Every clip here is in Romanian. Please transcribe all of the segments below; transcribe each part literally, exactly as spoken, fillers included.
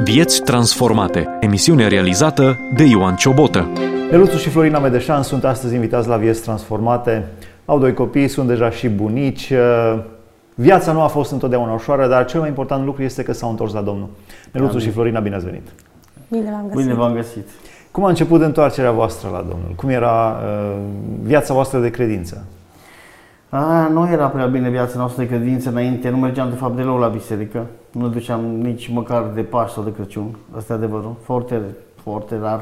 Vieți transformate. Emisiune realizată de Ioan Ciobotă. Neluțu și Florina Medeșan sunt astăzi invitați la Vieți transformate. Au doi copii, sunt deja și bunici. Viața nu a fost întotdeauna ușoară, dar cel mai important lucru este că s-au întors la Domnul. Neluțu și Florina, bine ați venit! Bine v-am găsit! Bine v-am găsit! Cum a început întoarcerea voastră la Domnul? Cum era uh, viața voastră de credință? A, nu era prea bine viața noastră de credință înainte, nu mergeam de fapt deloc la biserică, nu duceam nici măcar de Paști sau de Crăciun, asta e adevărul, foarte, foarte rar.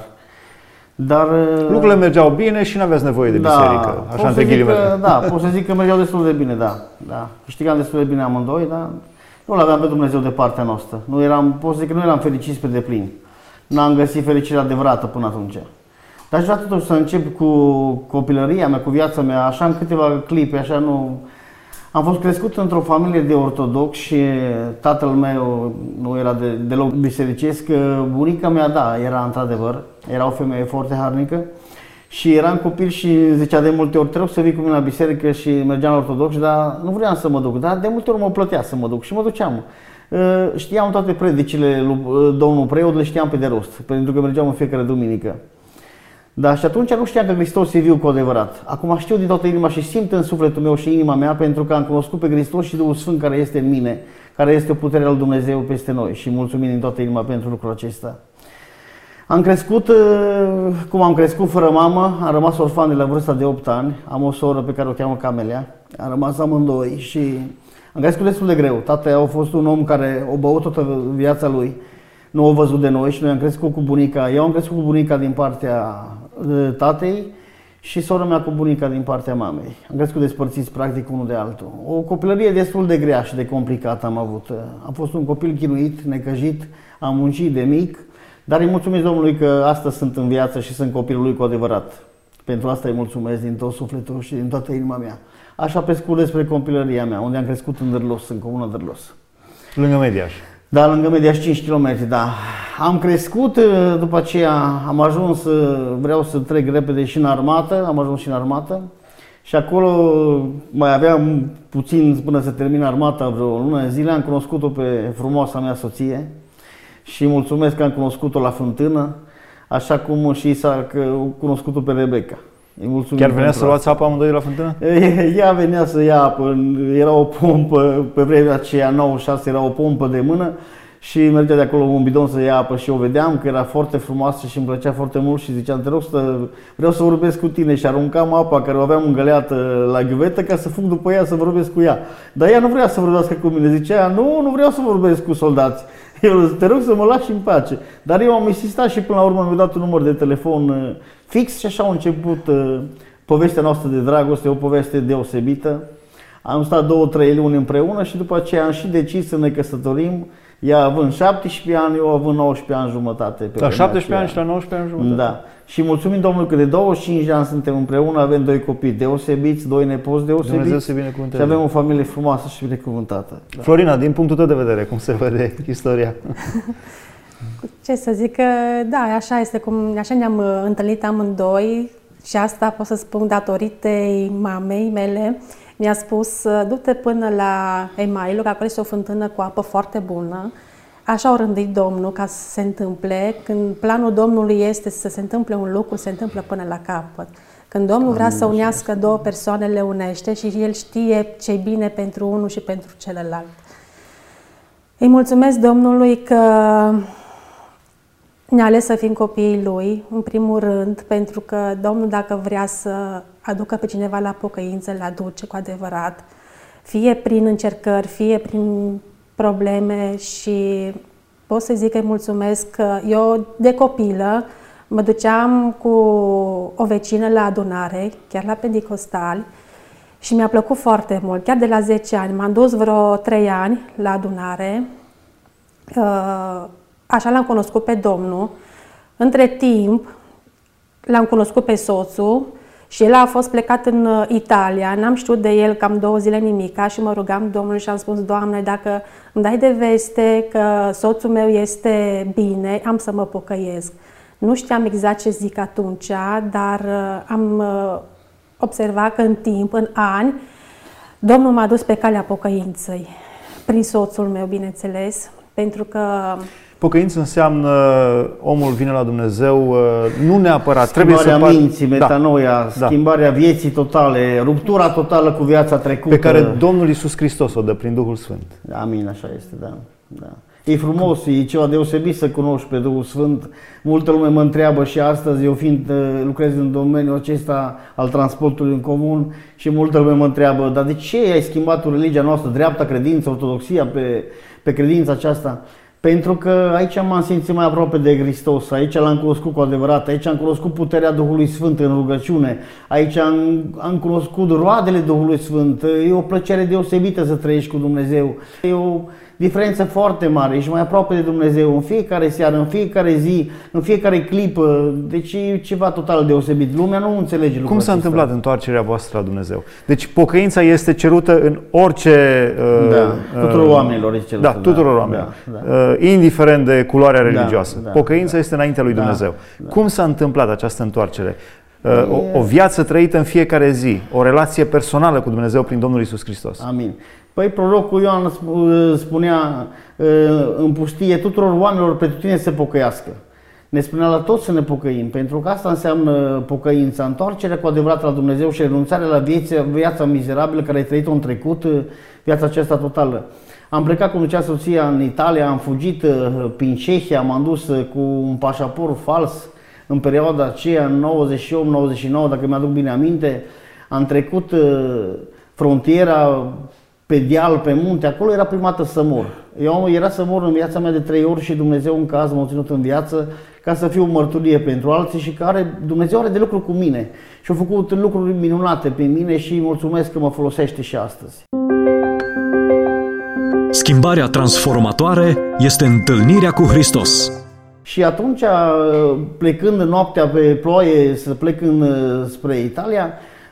Dar lucrurile mergeau bine și nu aveați nevoie de da, biserică, așa între ghilimele. Da, pot să zic că mergeau destul de bine, da. da. Câștigam destul de bine amândoi, dar nu l-aveam pe Dumnezeu de partea noastră. Nu eram, pot să zic că nu eram fericiți pe deplin. N-am găsit fericirea adevărată până atunci. Dar aș vrea totuși să încep cu copilăria mea, cu viața mea, așa în câteva clipe, așa nu... Am fost crescut într-o familie de ortodoxi și tatăl meu nu era de, deloc bisericesc. Bunica mea, da, era într-adevăr, era o femeie foarte harnică și eram copil și zicea de multe ori trebuie să vii cu mine la biserică și mergeam la ortodoxi, dar nu vreau să mă duc, dar de multe ori mă plătea să mă duc și mă duceam. Știam toate predicile lui domnul preot, le știam pe de rost, pentru că mergeam în fiecare duminică. Dar și atunci nu știam că Hristos e viu cu adevărat. Acum știu din toată inima și simt în sufletul meu și inima mea pentru că am cunoscut pe Hristos și Duhul Sfânt care este în mine, care este o putere al Dumnezeu peste noi și mulțumim din toată inima pentru lucrul acesta. Am crescut, cum am crescut, fără mamă, am rămas orfan de la vârsta de opt ani, am o soră pe care o cheamă Camelia, am rămas amândoi și am crescut destul de greu. Tatăl a fost un om care o băut toată viața lui, nu o văzut de noi și noi am crescut cu bunica, eu am crescut cu bunica din partea tatei și sora mea cu bunica din partea mamei. Am crescut despărțiți practic unul de altul. O copilărie destul de grea și de complicată am avut. Am fost un copil chinuit, necăjit, am muncit de mic, dar îi mulțumesc Domnului că astăzi sunt în viață și sunt copilul lui cu adevărat. Pentru asta îi mulțumesc din tot sufletul și din toată inima mea. Așa pe scurt despre copilăria mea, unde am crescut în Dârlos, în comuna Dârlos. Lângă Mediaș. Da, lângă Mediaș, cinci kilometri, da. Am crescut, după aceea am ajuns, vreau să trec repede și în armată, am ajuns și în armată. Și acolo mai aveam puțin până să termin armata, vreo lună de zile, am cunoscut-o pe frumoasa mea soție și mulțumesc că am cunoscut-o la fântână, așa cum și s-a cunoscut-o pe Rebecca. Chiar venea să luați apă amândoi la fântână? Ea venea să ia apă, era o pompă, pe vremea aceea nouăzeci și șase era o pompă de mână și mergea de acolo un bidon să ia apă și o vedeam că era foarte frumoasă și îmi plăcea foarte mult și ziceam, te rog să vreau să vorbesc cu tine și aruncam apa care o aveam îngăleată la ghiuvetă ca să fug după ea să vorbesc cu ea. Dar ea nu vrea să vorbească cu mine, zicea, nu, nu vreau să vorbesc cu soldați. Eu te rog să mă lași în pace. Dar eu am insistat și până la urmă mi-a dat un număr de telefon fix și așa a început uh, povestea noastră de dragoste, o poveste deosebită. Am stat două, trei luni împreună și după aceea am și decis să ne căsătorim. Ea având șaptesprezece ani, eu având nouăsprezece ani jumătate. Pe la șaptesprezece ani și la nouăsprezece ani jumătate. Da. Și mulțumim Domnului că de douăzeci și cinci de ani suntem împreună, avem doi copii deosebiți, doi nepoți deosebiți și avem o familie frumoasă și binecuvântată. Da. Florina, din punctul tău de vedere, cum se vede istoria? Ce să zic, că da, așa este, cum, așa ne-am întâlnit amândoi și asta pot să spun datorită mamei mele. Mi-a spus, du-te până la Emailu, că acolo este o fântână cu apă foarte bună. Așa o rândit Domnul ca să se întâmple. Când planul Domnului este să se întâmple un lucru, se întâmplă până la capăt. Când Domnul vrea să unească două persoane, le unește și El știe ce-i bine pentru unul și pentru celălalt. Îi mulțumesc Domnului că ne-a ales să fim copiii Lui, în primul rând, pentru că Domnul, dacă vrea să aducă pe cineva la pocăință, îl aduce cu adevărat, fie prin încercări, fie prin probleme și pot să zic că îi mulțumesc că eu, de copilă, mă duceam cu o vecină la adunare, chiar la Pentecostali, și mi-a plăcut foarte mult. Chiar de la zece ani, m-am dus vreo trei ani la adunare, așa l-am cunoscut pe Domnul. Între timp, l-am cunoscut pe soțul și el a fost plecat în Italia. N-am știut de el cam două zile nimica și mă rugam Domnului și am spus, Doamne, dacă îmi dai de veste că soțul meu este bine, am să mă pocăiesc. Nu știam exact ce zic atunci, dar am observat că în timp, în ani, Domnul m-a dus pe calea pocăinței. Prin soțul meu, bineînțeles, pentru că Pocăință înseamnă omul vine la Dumnezeu, nu neapărat, schimbarea trebuie să par... minții, metanoia, da. schimbarea vieții totale, ruptura totală cu viața trecută. Pe care Domnul Iisus Hristos o dă prin Duhul Sfânt. Amin, așa este, da. da. E frumos, e ceva deosebit să cunoști pe Duhul Sfânt. Multă lume mă întreabă și astăzi, eu fiind lucrez în domeniul acesta al transportului în comun, și multă lume mă întreabă, dar de ce ai schimbat religia noastră, dreapta credință, ortodoxia, pe, pe credința aceasta? Pentru că aici m-am simțit mai aproape de Hristos, aici l-am cunoscut cu adevărat, aici am cunoscut puterea Duhului Sfânt în rugăciune, aici am, am cunoscut roadele Duhului Sfânt, e o plăcere deosebită să trăiești cu Dumnezeu, e o diferență foarte mare, ești mai aproape de Dumnezeu în fiecare seară, în fiecare zi, în fiecare clipă, deci e ceva total deosebit. Lumea nu înțelege lucrul Cum s-a acesta. întâmplat întoarcerea voastră la Dumnezeu? Deci pocăința este cerută în orice... Da, tuturor uh, oamenilor este cerută. Da, tuturor oamenilor. Da, da. Uh, indiferent de culoarea religioasă. Da, da, pocăința da. este înaintea lui Dumnezeu. Da, da. Cum s-a întâmplat această întoarcere? Uh, o, o viață trăită în fiecare zi, o relație personală cu Dumnezeu prin Domnul Iisus Hristos. Amin. Păi prorocul Ioan spunea în pustie tuturor oamenilor pretutine să se pocăiască. Ne spunea la toți să ne pocăim, pentru că asta înseamnă pocăința, întoarcerea cu adevărat la Dumnezeu și renunțarea la viața, viața mizerabilă care ai trăit-o în trecut, viața aceasta totală. Am plecat cu ducea soția în Italia, am fugit prin Cehia, m-am dus cu un pașaport fals în perioada aceea, în nouăzeci și opt nouăzeci și nouă, dacă mi-aduc bine aminte. Am trecut frontiera pe deal, pe munte, acolo era prima dată să mor. Eu era să mor în viața mea de trei ori și Dumnezeu în caz m-a ținut în viață ca să fiu mărturie pentru alții și care Dumnezeu are de lucru cu mine. Și a făcut lucruri minunate pe mine și îi mulțumesc că mă folosește și astăzi. Schimbarea transformatoare este întâlnirea cu Hristos. Și atunci, plecând noaptea pe ploaie să plec în, spre Italia,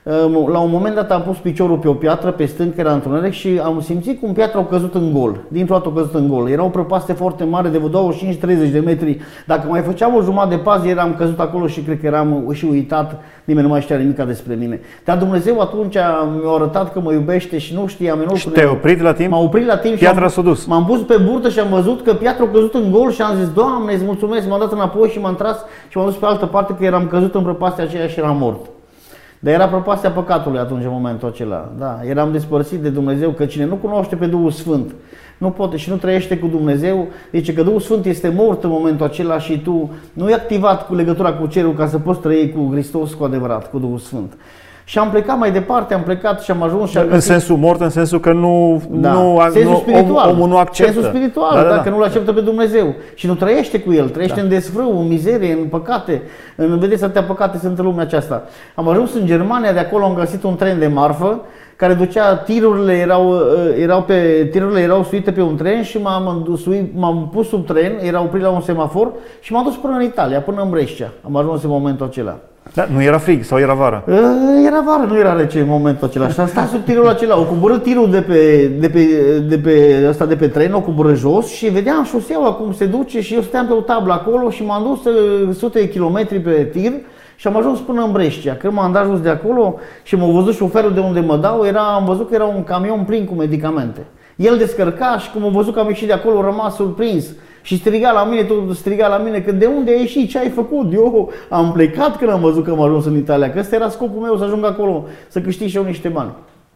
la un moment dat am pus piciorul pe o piatră, pe stâncă, era întuneric și am simțit cum piatra a căzut în gol. Dintr-o dată a căzut în gol. Era o prăpastie foarte mare, de vreo douăzeci și cinci treizeci de metri. Dacă mai făceam o jumătate de pază, eram căzut acolo și cred că eram și uitat. Nimeni nu mai știa nimic despre mine. Dar Dumnezeu atunci mi-a arătat că mă iubește și nu știam. Și te-ai oprit la timp? M-a oprit la timp. Piatra s-a dus. M-am pus pe burtă și am văzut că piatra a căzut în gol și am zis, Doamne, îți mulțumesc. M-am dat înapoi și m-am tras și m-am dus pe altă parte că eram căzut în prăpastia aceea și eram mort. Dar era prăpastia păcatului atunci, în momentul acela. Da, eram despărțit de Dumnezeu, că cine nu cunoaște pe Duhul Sfânt nu poate și nu trăiește cu Dumnezeu, zice că Duhul Sfânt este mort în momentul acela și tu nu e activat cu legătura cu cerul ca să poți trăi cu Hristos cu adevărat, cu Duhul Sfânt. Și am plecat mai departe, am plecat și am ajuns și am în sensul mort, în sensul că nu, da. nu, sensul nu spiritual. omul nu acceptă. Sensul spiritual, da, da, da. dacă nu-L acceptă pe Dumnezeu și nu trăiește cu El, trăiește da. în desfrâu, în mizerie, în păcate. În, vedeți, atâtea păcate sunt în lumea aceasta. Am ajuns în Germania, de acolo am găsit un tren de marfă care ducea, tirurile erau, erau pe, tirurile erau suite pe un tren și m-am, m-am pus sub tren, era oprit la un semafor și m-am dus până în Italia, până în Brescia. Am ajuns în momentul acela. Da, nu era frig sau era vară? Era vară, nu era rece în momentul acela. Și am stat sub tirul acela. O coborât tirul de pe, de pe, de pe, ăsta de pe tren, o coborât jos și vedeam șoseaua cum se duce și eu stăteam pe o tablă acolo și m-am dus sute de kilometri pe tir și am ajuns până în Brescia. Când m-am dat jos de acolo și m-a văzut șoferul de unde mă dau, era, am văzut că era un camion plin cu medicamente. El descărca și cum a văzut că am ieșit de acolo, a rămas surprins. Și striga la mine, tot striga la mine, că de unde ai ieșit, ce ai făcut? Eu am plecat când am văzut că am ajuns în Italia, că ăsta era scopul meu, să ajung acolo, să câștig și eu niște bani.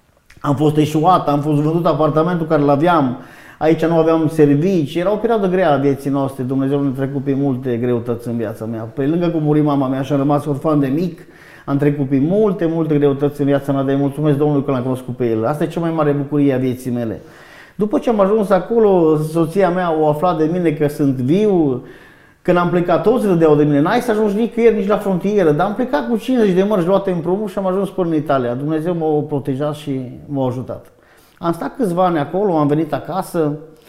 Am fost eșuat, am fost vândut apartamentul care l-aveam, aici nu aveam servicii, era o perioadă grea a vieții noastre, Dumnezeu ne-a trecut pe multe greutăți în viața mea. Pe lângă că muri mama mea și am rămas orfan de mic, am trecut pe multe, multe greutăți în viața mea, dar îi mulțumesc Domnului că l-am cunoscut pe El. Asta e cea mai mare bucurie a vieții mele. După ce am ajuns acolo, soția mea o aflat de mine că sunt viu. Când am plecat, toți râdeau de mine. N-ai să ajungi nicăieri, nici la frontieră. Dar am plecat cu cincizeci de mărci luate împrumut și am ajuns până în Italia. Dumnezeu m-a protejat și m-a ajutat. Am stat câțiva ani acolo, am venit acasă.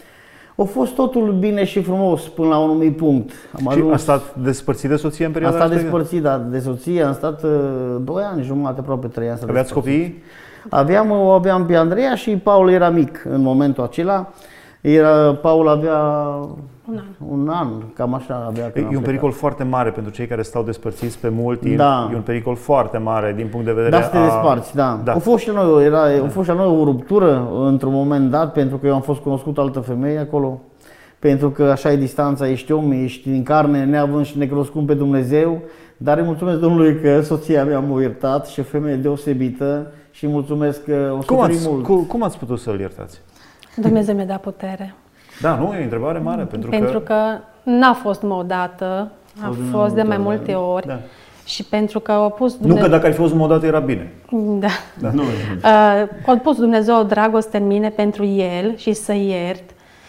A fost totul bine și frumos până la un anumit punct. Am și ajuns... a stat despărțit de soție în perioada asta? Am asta? stat despărțit, da, de soție. Am stat uh, doi ani, jumătate, aproape trei ani. Aveați copii? Aveam, o aveam pe Andreea și Paul era mic în momentul acela. Era, Paul avea un an, un an cam așa avea. E un pericol foarte mare pentru cei care stau despărțiți pe mult timp. Da. E un pericol foarte mare din punct de vedere da, să te a... desparți, da. da. A fost și la noi, era, da. a fost și la noi o ruptură într-un moment dat, pentru că eu am fost cunoscut altă femeie acolo. pentru că așa e distanța, ești om, ești din carne, neavând și necroscund pe Dumnezeu, dar îi mulțumesc Domnului că soția mea m-a iertat și o femeie deosebită și îi mulțumesc că o suferi mult. Cum, cum ați putut să-l iertați? Dumnezeu mi-a dat putere. Da, nu, e o întrebare mare, pentru, pentru că... că n-a fost numai o dată, a fost, fost de mai multe da. ori. Da. Și pentru că au pus Dumnezeu... Nu că dacă ai fost numai o dată era bine. Da. Da. Nu. Uh, a pus Dumnezeu o dragoste în mine pentru El și să iert.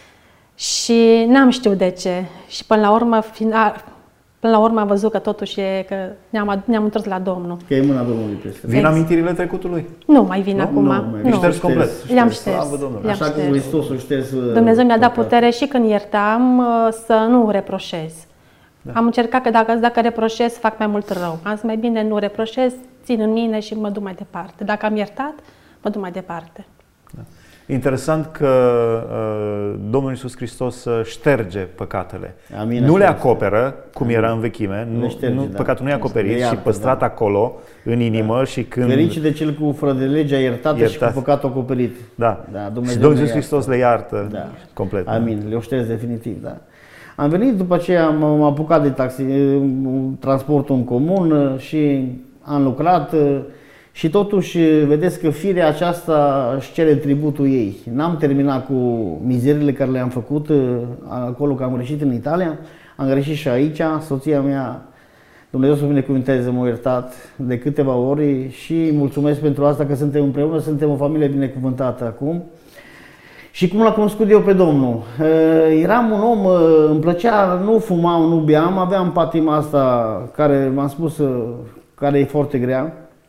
Și n-am știut de ce. Și până la urmă, final, până la urmă am văzut că totuși e, că ne-am, ne-am întors la Domnul. Că e mâna Domnului peste. Vin amintirile trecutului? Nu mai vin Nu? acum. Nu, Nu, mai șters complet. Le-am șters. Slavă Domnului. Așa cum Hristos o șters. Dumnezeu mi-a dat putere și când iertam să nu reproșez. Da. Am încercat că dacă, dacă reproșez, fac mai mult rău. Am zis mai bine nu reproșez, țin în mine și mă duc mai departe. Dacă am iertat, mă duc mai departe. Da. Interesant că uh, Domnul Iisus Hristos șterge păcatele. Amin, nu le așa acoperă, cum era în vechime. Nu, șterge, nu, da. păcatul nu e acoperit iartă, și păstrat da. acolo, în inimă. Da. Și când... Ferice de cel cu fără de legea iertată Iertat. și cu păcatul acoperit. Da. Da, Dumnezeu și Domnul Iisus Hristos le iartă da. complet. Amin, le-o șters definitiv, da. Am venit după aceea, m-am apucat de taxi, transportul în comun și am lucrat și totuși vedeți că firea aceasta își cere tributul ei. N-am terminat cu mizerile care le-am făcut acolo, că am greșit în Italia, am greșit și aici, soția mea, Dumnezeu să binecuvânteze, m-a iertat de câteva ori și mulțumesc pentru asta că suntem împreună, suntem o familie binecuvântată acum. Și cum l-am cunoscut eu pe Domnul? Eram un om, îmi plăcea, nu fumam, nu beam, aveam patima asta care v-am spus, care e foarte grea,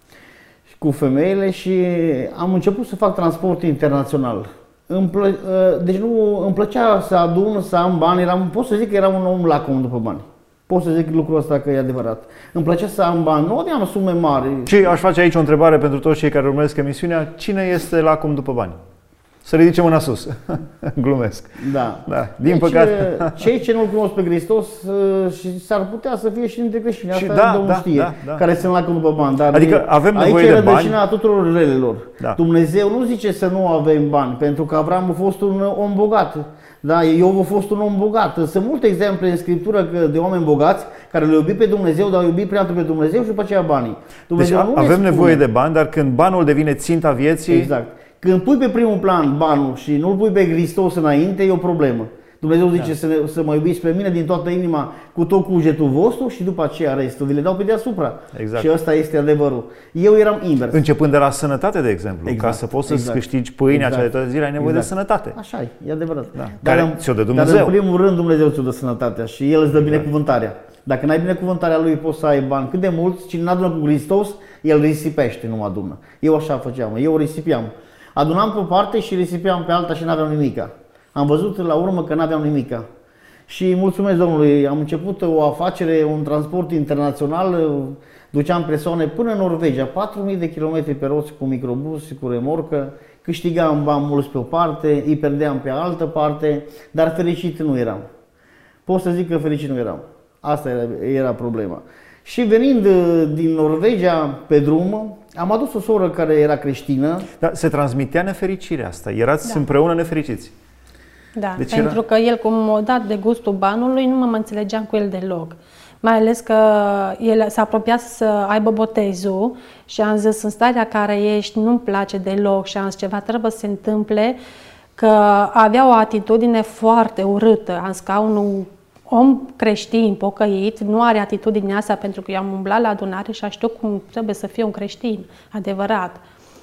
cu femeile și am început să fac transport internațional. Îmi plă, deci nu, îmi plăcea să adun, să am bani, eram, pot să zic că eram un om lacom după bani. Pot să zic lucrul ăsta că e adevărat. Îmi plăcea să am bani, nu aveam sume mari. Și aș face aici o întrebare pentru toți cei care urmăresc emisiunea. Cine este lacom după bani? Să ridice mâna sus. Glumesc. Da. Da. Din deci, păcate. Cei ce nu-L cunosc pe Hristos și s-ar putea să fie și dintre creștini. Asta da, Domnul da, știe, da, da. care sunt lacom după bani. Dar adică avem nevoie aici de e rădăcina bani. tuturor relelor. Da. Dumnezeu nu zice să nu avem bani, pentru că Avram a fost un om bogat. Da, Iov a fost un om bogat. Sunt multe exemple în Scriptură de oameni bogați care le-au iubit pe Dumnezeu, dar au iubit prea mult pe Dumnezeu și după aceea banii. Dumnezeu deci nu avem ne nevoie spune. de bani, dar când banul devine ținta vieții... Exact. Când pui pe primul plan banul și nu-L pui pe Hristos înainte, e o problemă. Dumnezeu zice da. să, ne, să mă iubiți pe mine din toată inima, cu tot cugetul vostru și după aceea restul vi le dau pe deasupra. Exact. Și ăsta este adevărul. Eu eram invers. Începând de la sănătate, de exemplu. Exact. Ca să poți să-ți exact. câștigi pâinea exact. cea de toate zile, ai nevoie exact. de sănătate. Așa e, e adevărat. Da. Dar, Care în, ți-o dă Dumnezeu. dar în primul rând Dumnezeu ți-o dă sănătatea și El îți dă binecuvântarea. Dacă n-ai binecuvântarea Lui, poți să ai bani cât de mulți, cine n-adună cu Hristos, El risipește, nu adună. Eu așa făceam, eu risipiam. Adunam pe o parte și risipeam pe alta și n-aveam nimica. Am văzut la urmă că n-aveam nimica. Și mulțumesc Domnului, am început o afacere, un transport internațional, duceam persoane până în Norvegia, patru mii de kilometri pe roți cu microbus, cu remorcă, câștigam bani mulți pe o parte, îi perdeam pe altă parte, dar fericit nu eram. Pot să zic că fericit nu eram. Asta era, era problema. Și venind din Norvegia pe drum, am adus o soră care era creștină. Dar se transmitea nefericirea asta. Erați da. împreună nefericiți. Da, deci pentru era... că el, cum m-a dat de gustul banului, nu mă înțelegeam cu el deloc. Mai ales că el s-a apropiat să aibă botezul și am zis, în starea care ești, nu-mi place deloc și am zis, ceva trebuie să se întâmple, că avea o atitudine foarte urâtă. Am zis, ca un om creștin, pocăit, nu are atitudinea asta, pentru că eu am umblat la adunare și știu cum trebuie să fie un creștin adevărat.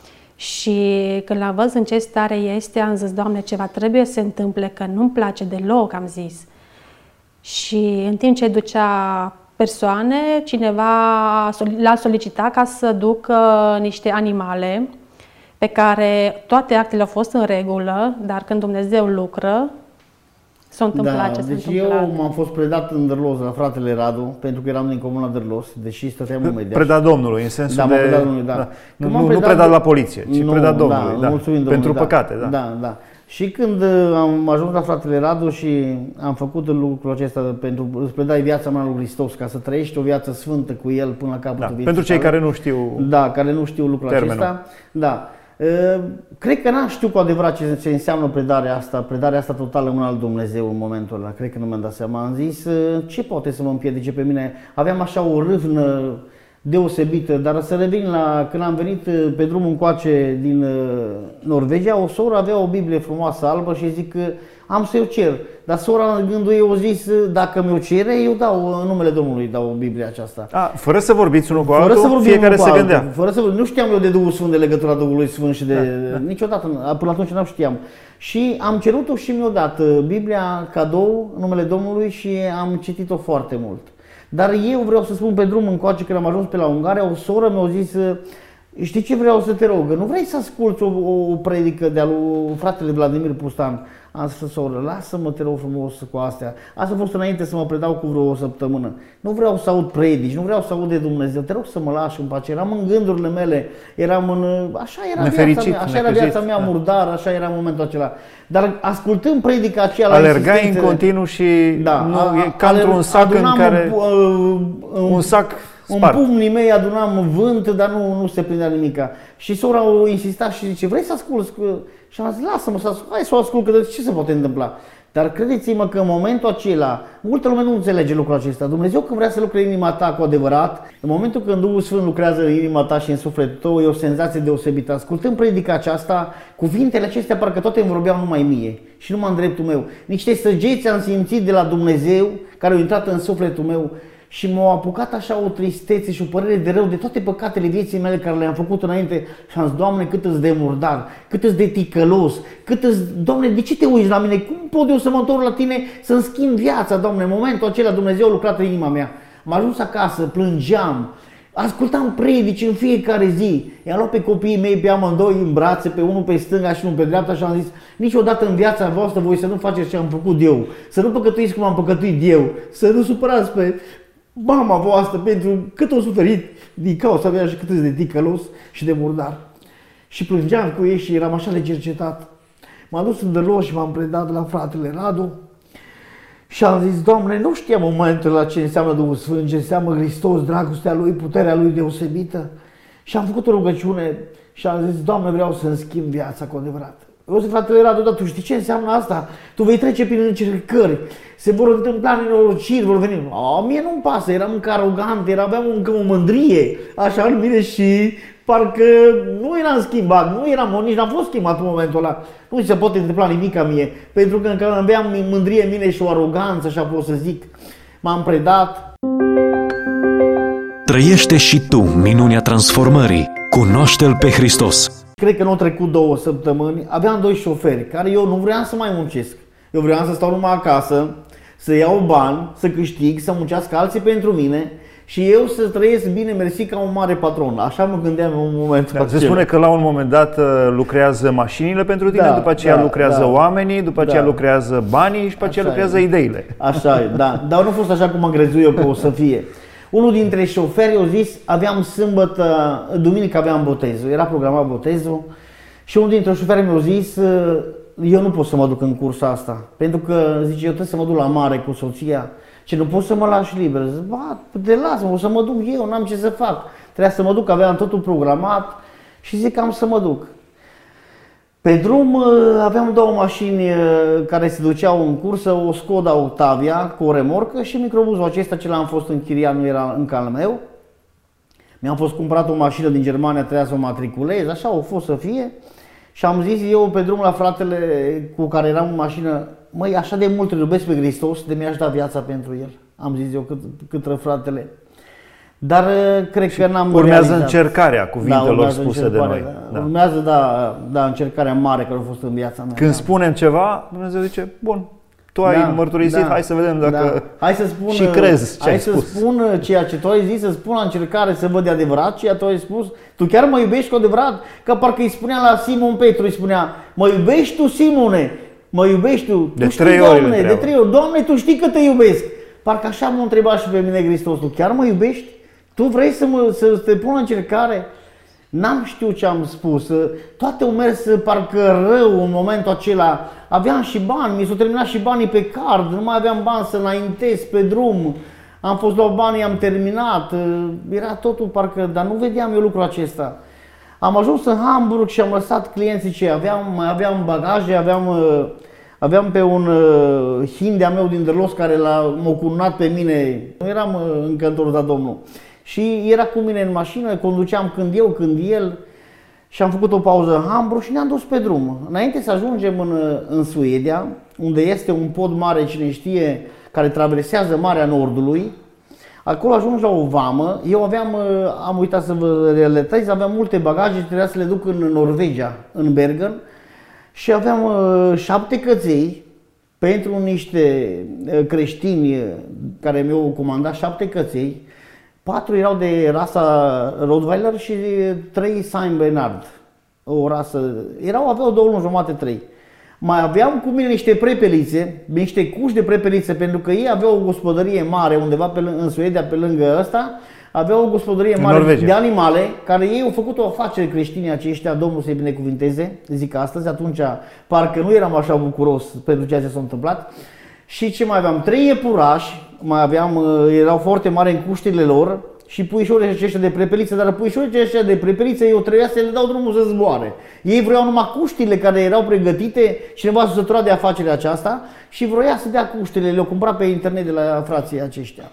Și când l-am văzut în ce stare este, am zis, Doamne, ceva trebuie să se întâmple, că nu-mi place deloc, am zis. Și în timp ce ducea persoane, cineva l-a solicitat ca să ducă niște animale pe care toate actele au fost în regulă, dar când Dumnezeu lucră, s-a întâmplat da, ce s-a deci întâmplat. eu m-am fost predat în Dărlos, la fratele Radu, pentru că eram din comuna Dărlos, deși stăteam în Mediaș. Predat Domnului, în sensul da, de... predat Domnului, da. da. Nu, nu, predat, nu predat la poliție, ci nu, predat Domnului. Da, da. Mulțumim Pentru Domnului, păcate, da. da. Da, Și când am ajuns la fratele Radu și am făcut lucrul acesta pentru îți predai viața mea lui Hristos, ca să trăiești o viață sfântă cu El până la capătul da, vieții. Pentru cei care nu știu Da, care nu știu lucrul termenul. acesta. Da. Cred că n-am știut cu adevărat ce, ce înseamnă predarea asta, predarea asta totală în mâna lui Dumnezeu în momentul ăla. Cred că nu mi-am dat seama. Am zis, ce poate să mă împiedice pe mine? Aveam așa o râvnă deosebită, dar să revin la când am venit pe drumul încoace din Norvegia, o soră avea o Biblie frumoasă albă și zic că am să-i o cer. Dar sora în gândul ei o zis, dacă mi-o cere, eu dau în numele Domnului, dau Biblia aceasta. A, fără să vorbiți unul cu fără altul, să vorbim fiecare se altul, gândea. Fără să vorbim. Nu știam eu de Duhul Sfânt, de legătura Duhului Sfânt și de... Da, da. Niciodată, până atunci nu știam. Și am cerut-o și mi-o dat Biblia cadou în numele Domnului și am citit-o foarte mult. Dar eu vreau să spun pe drum încoace, când am ajuns pe la Ungaria, o soră mi-a zis, știi ce vreau să te rog, nu vrei să asculți o, o predică de-a lui fratele Vladimir Pustan? Am zis, soră, lasă-mă, te rog frumos cu astea. Asta a fost înainte să mă predau cu vreo o săptămână. Nu vreau să aud predici, nu vreau să aud de Dumnezeu, te rog să mă lași în pace. Eram în gândurile mele, eram în... Așa era nefericit, viața mea, așa era viața mea da. murdară, așa era momentul acela. Dar ascultând predica aceea la alergai în continuu și da, nu, a, e ca într-un sac în care... Un, un sac spart. În pumnii mei adunam vânt, dar nu, nu se prindea nimica. Și sora o insista și zice, vrei să asculți? Și am zis, lasă-mă să ascult, hai să o ascult, că ce se poate întâmpla? Dar credeți-mă că în momentul acela, multă lume nu înțelege lucrul acesta. Dumnezeu când vrea să lucreze în inima ta cu adevărat, în momentul când Duhul Sfânt lucrează în inima ta și în sufletul tău, e o senzație deosebită. Ascultând predica aceasta, cuvintele acestea parcă toate îmi vorbeau numai mie și numai în dreptul meu. Niște săgeți am simțit de la Dumnezeu care au intrat în sufletul meu și m-au apucat așa o tristețe și o părere de rău de toate păcatele vieții mele care le-am făcut înainte și am zis, Doamne, cât îți de murdar, cât îți de ticălos, cât îți, Doamne, de ce te uiți la mine? Cum pot eu să mă întorc la tine să-mi schimb viața, Doamne? În momentul acela Dumnezeu a lucrat în inima mea. M-am ajuns acasă, plângeam, ascultam predici în fiecare zi. I-am luat pe copiii mei pe amândoi în brațe, pe unul pe stânga și unul pe dreapta și am zis, niciodată în viața voastră voi să nu faceți ce am făcut eu, să nu păcătuiți cum am păcătuit eu, să nu supărați pe mama voastră pentru cât o suferit din cauza mea și cât de ticălos și de murdar. Și plângeam cu ei și eram așa de cercetat. M-am dus în Dăloș și m-am predat la fratele Radu și am zis, Doamne, nu știam în momentul la ce înseamnă Duhul Sfânt, ce înseamnă Hristos, dragostea Lui, puterea Lui deosebită. Și am făcut o rugăciune și am zis, Doamne, vreau să-mi schimb viața cu adevărat. Eu zic, fratele Radu, dar tu știi ce înseamnă asta? Tu vei trece prin încercări, se vor întâmpla nenorociri, vor veni. A, mie nu-mi pasă, eram încă arogant, era, aveam încă o mândrie, așa în mine și parcă nu eram schimbat, nu eram, nici n-am fost schimbat în momentul ăla. Nu se poate întâmpla nimic mie, pentru că încă aveam mândrie în mine și o aroganță, așa pot să zic. M-am predat. Trăiește și tu minunea transformării. Cunoaște-L pe Hristos. Cred că nu au trecut două săptămâni, aveam doi șoferi care eu nu vreau să mai muncesc. Eu vreau să stau numai acasă, să iau bani, să câștig, să muncească alții pentru mine și eu să trăiesc bine, mersi, ca un mare patron. Așa mă gândeam în momentul da, acela. Se spune că la un moment dat lucrează mașinile pentru tine, da, după aceea da, lucrează da, dupanii, după aceea da. lucrează banii și după aceea așa lucrează e. ideile. Așa e, da. Dar nu a fost așa cum am crezut eu că o să fie. Unul dintre șoferi a zis, aveam sâmbătă, duminică aveam botezul, era programat botezul și unul dintre șoferi mi-a zis, eu nu pot să mă duc în cursa asta, pentru că, zice, eu trebuie să mă duc la mare cu soția și nu pot să mă lași liber. Zic, ba, te las, o să mă duc eu, n-am ce să fac. Trebuia să mă duc, aveam totul programat și zic, am să mă duc. Pe drum aveam două mașini care se duceau în cursă, o Skoda Octavia cu o remorcă și microbuzul acesta ce l-am fost închiriat, nu era încă al meu. Mi-am fost cumpărat o mașină din Germania, trebuia să o matriculez, așa a fost să fie. Și am zis eu pe drum la fratele cu care eram în mașină, măi, așa de mult îl iubesc pe Hristos, de mi-aș da viața pentru El. Am zis eu cât, către fratele. Dar cred că n-am Urmează realizat. încercarea cuvintelor da, spuse de noi. Da. Urmează, da, da, încercarea mare care a fost în viața mea. Când da. spunem ceva, Dumnezeu zice, bun, tu ai da, mărturisit, da, hai să vedem dacă da. Hai să spun, și crezi ce hai ai să spus. spun ceea ce tu ai zis, să spun la încercare să văd de adevărat ceea ce tu ai spus. Tu chiar mă iubești cu adevărat? Că parcă îi spunea la Simon Petru, îi spunea, mă iubești tu, Simone? Mă iubești tu? De tu trei știi, ori Doamne, de trei ori. Doamne, tu știi că te iubesc. Parcă așa m-a întrebat și pe mine Hristos, tu chiar mă iubești? Tu vrei să, mă, să te pun la încercare? N-am știut ce am spus, toate au mers parcă rău în momentul acela. Aveam și bani, mi s-au terminat și banii pe card, nu mai aveam bani să înaintez pe drum. Am fost la banii, am terminat, era totul parcă, dar nu vedeam eu lucrul acesta. Am ajuns în Hamburg și am lăsat clienții ce aveam, mai aveam bagaje, aveam, aveam pe un hind de-a meu din Dărlos care m-a cununat pe mine, nu eram încă întors la Domnul. Și era cu mine în mașină, conduceam când eu, când el și am făcut o pauză în Hamburg și ne-am dus pe drum. Înainte să ajungem în, în Suedia, unde este un pod mare, cine știe, care traversează Marea Nordului, acolo ajungi la o vamă. Eu aveam, am uitat să vă relatez, aveam multe bagaje, trebuia să le duc în Norvegia, în Bergen, și aveam șapte căței pentru niște creștini care mi-au comandat șapte căței. Patru erau de rasa Rottweiler și trei Saint Bernard, o rasă. Erau, aveau două luni jumate, trei. Mai aveam cu mine niște prepelițe, niște cuși de prepelițe, pentru că ei aveau o gospodărie mare undeva pe, în Suedia, pe lângă ăsta, aveau o gospodărie mare Norvegia. De animale, care ei au făcut o afacere, creștinii aceștia, Domnul să-i binecuvinteze, zic astăzi, atunci parcă nu eram așa bucuros pentru ceea ce s-a întâmplat. Și ce mai aveam? Trei iepurași, mai aveam, erau foarte mari în cuștile lor și puișorii aceștia de prepelițe, dar puișorii aceștia de prepelițe eu trebuia să le dau drumul să zboare. Ei vreau numai cuștile care erau pregătite, cineva s-a săturat de afacerea aceasta și vroia să dea cuștile, le-au cumpărat pe internet de la frații aceștia.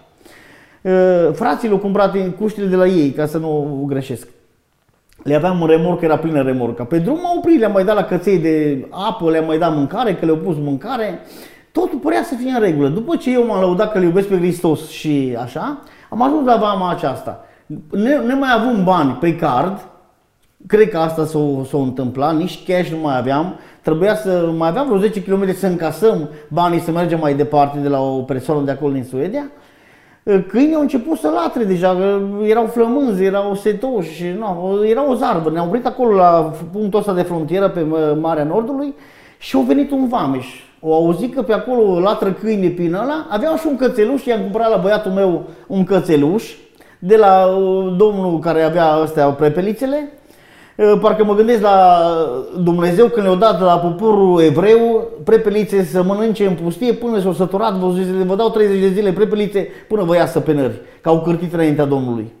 Frații le-au cumpărat cuștile de la ei, ca să nu greșesc. Le aveam în remorcă, era plină remorca. Pe drum m-au oprit, le-am mai dat la căței de apă, le-am mai dat mâncare, că le-au pus mâncare. Totul părea să fie în regulă. După ce eu m-am lăudat că îl iubesc pe Hristos și așa, am ajuns la vama aceasta. Ne, ne mai avem bani pe card, cred că asta s-a, s-a întâmplat, nici cash nu mai aveam. Trebuia să mai aveam vreo zece kilometri să încasăm banii să mergem mai departe de la o persoană de acolo din Suedia. Câinii au început să latre deja, erau flămânzi, erau setoși, nu, era o zarvă. Ne-au oprit acolo la punctul ăsta de frontieră pe Marea Nordului și au venit un vameș. O auzit că pe acolo latră câine prin ăla, aveam și un cățeluș și i-am cumpărat la băiatul meu un cățeluș de la domnul care avea astea prepelițele. Parcă mă gândesc la Dumnezeu când le-a dat la poporul evreu prepelițe să mănânce în pustie până s-au săturat, vă, zile, vă dau treizeci de zile prepelițe până vă iasă pe nări, că au cârtit înaintea Domnului.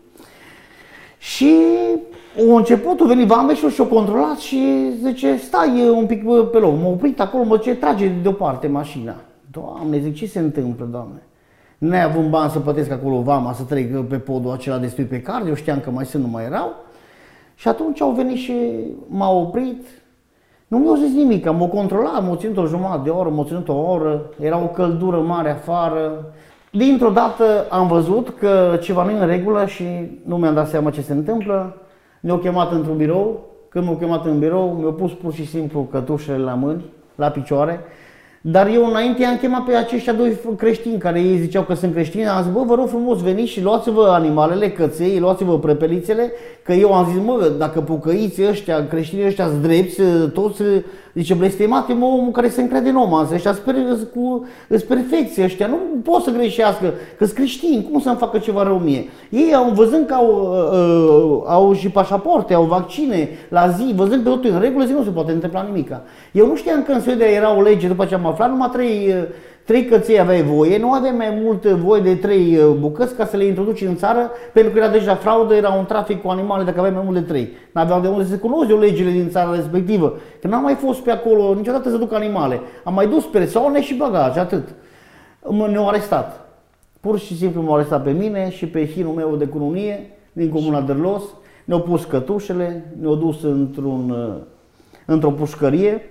Și au început, a venit vameșul și a controlat și zice, stai un pic pe loc. M-a oprit acolo, mă zice, trage deoparte mașina. Doamne, zic, ce se întâmplă, Doamne? Neavând bani să plătesc acolo vama, să trec pe podul acela destui pe card, eu știam că mai sunt, nu mai erau. Și atunci au venit și m-au oprit. Nu mi-au zis nimic, m-au controlat, m-au ținut o jumătate de oră, m-au ținut o oră, era o căldură mare afară. Dintr-o dată am văzut că ceva nu e în regulă și nu mi-am dat seama ce se întâmplă. Ne-au chemat într-un birou, când m-au chemat în birou, mi-au pus pur și simplu cătușele la mâini, la picioare. Dar eu înainte i-am chemat pe aceștia doi creștini, care ei ziceau că sunt creștini, am zis, bă, vă rog frumos, veniți și luați-vă animalele, căței, luați-vă prepelițele, că eu am zis, mă, dacă pocăiții ăștia, creștinii ăștia sunt drepți, toți, zice, blestemate, mă, omul care se încrede în om, ăștia sunt perfecți ăștia, nu pot să greșească, că sunt creștini, cum să-mi facă ceva rău mie? Ei, au, văzând că au, uh, au și pașaporte, au vaccine la zi, văzând că totul în regulă, zi, nu se poate întâmpla nimica. Eu nu știam că în Suedia era o lege, după ce am aflat, numai trei, trei căței aveai voie, nu aveai mai mult voie de trei bucăți ca să le introduci în țară, pentru că era deja fraudă, era un trafic cu animale dacă aveai mai mult de trei. N-aveau de unde să cunoști legile din țara respectivă, că n-am mai fost pe acolo niciodată să duc animale. Am mai dus persoane și bagaje, atât. Ne-au arestat. Pur și simplu m-au arestat pe mine și pe hinul meu de cununie din comuna Dărlos, ne-au pus cătușele, ne-au dus într-un, într-o pușcărie.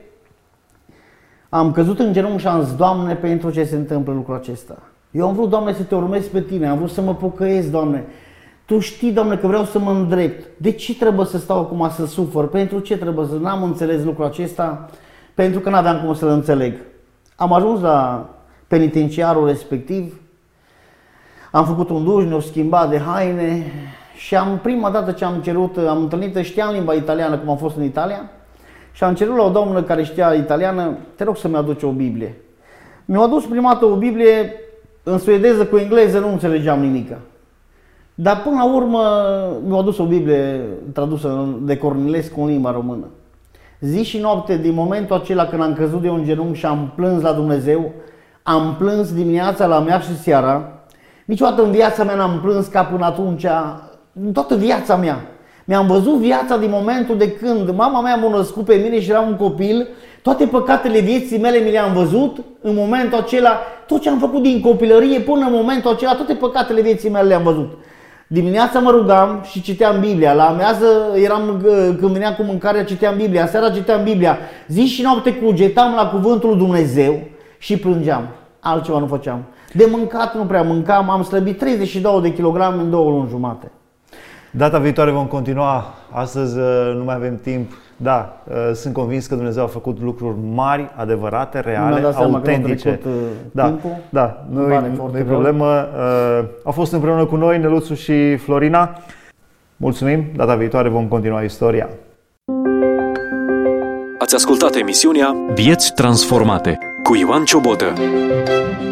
Am căzut în genunchi și am zis, Doamne, pentru ce se întâmplă lucrul acesta? Eu am vrut, Doamne, să te urmez pe tine, am vrut să mă pocăiesc, Doamne. Tu știi, Doamne, că vreau să mă îndrept. De ce trebuie să stau acum să sufăr? Pentru ce trebuie să... N-am înțeles lucrul acesta, pentru că n-aveam cum să-l înțeleg. Am ajuns la penitenciarul respectiv, am făcut un duș, ne-au schimbat de haine și am, prima dată ce am cerut, am întâlnit, știam limba italiană, cum am fost în Italia, și am cerut la o doamnă care știa italiană, te rog să-mi aduci o Biblie. Mi-a adus prima dată o Biblie în suedeză cu engleză, nu înțelegeam nimica. Dar până la urmă mi-a adus o Biblie tradusă de Cornilescu în limba română. Zi și noapte, din momentul acela când am căzut de un genunchi și am plâns la Dumnezeu, am plâns dimineața la mea și seara. Niciodată în viața mea n-am plâns ca până atunci, în toată viața mea. Mi-am văzut viața din momentul de când mama mea m-a născut pe mine și eram un copil. Toate păcatele vieții mele mi le-am văzut în momentul acela. Tot ce am făcut din copilărie până în momentul acela, toate păcatele vieții mele le-am văzut. Dimineața mă rugam și citeam Biblia. La amiază eram, când veneam cu mâncarea, citeam Biblia. Seara citeam Biblia. Zi și noapte cugetam la cuvântul lui Dumnezeu și plângeam. Altceva nu făceam. De mâncat nu prea mâncam. Am slăbit treizeci și doi de kilograme în două luni jumate. Data viitoare vom continua. Astăzi nu mai avem timp. Da, sunt convins că Dumnezeu a făcut lucruri mari, adevărate, reale, autentice. Da, da, nu e problemă. Au fost împreună cu noi Neluțu și Florina. Mulțumim. Data viitoare vom continua istoria. Ați ascultat emisiunea Vieți transformate cu Ioan Ciobotă.